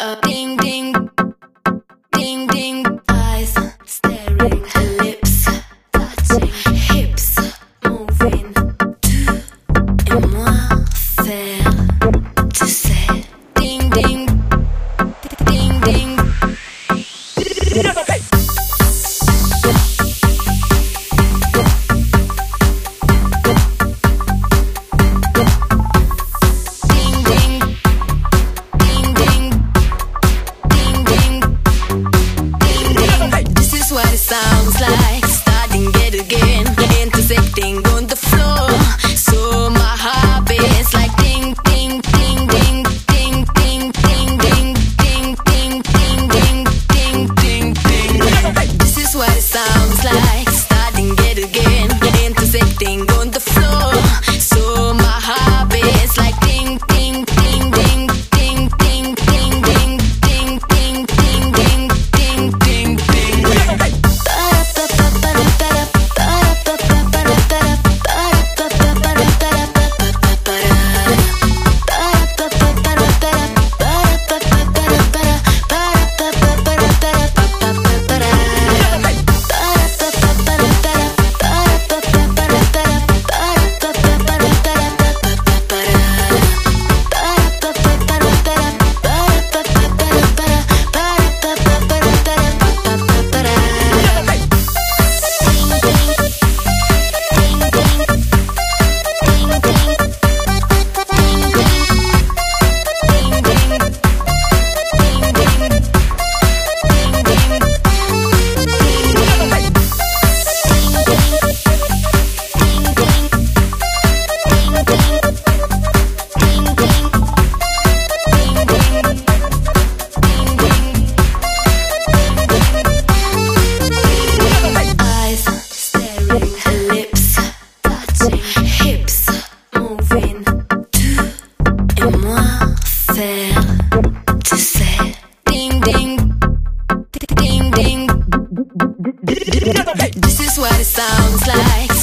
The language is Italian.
Ding ding, ding ding. Eyes staring, lips touching, hips moving. Tu et moi faire, tu sais. Ding ding, ding ding. What it sounds like, starting it again, intersecting on the floor. So my heart beats like ding ding ding ding ding ding ding ding ding ding ding ding ding ding ding. This is what it sounds like, starting it again, intersecting on the floor. So my heart beats like ding ding ding ding ding ding ding ding ding ding ding ding ding ding ding. Lips touching, hips moving. Tu et moi faire, tu sais. Ding ding, ding ding. This is what it sounds like.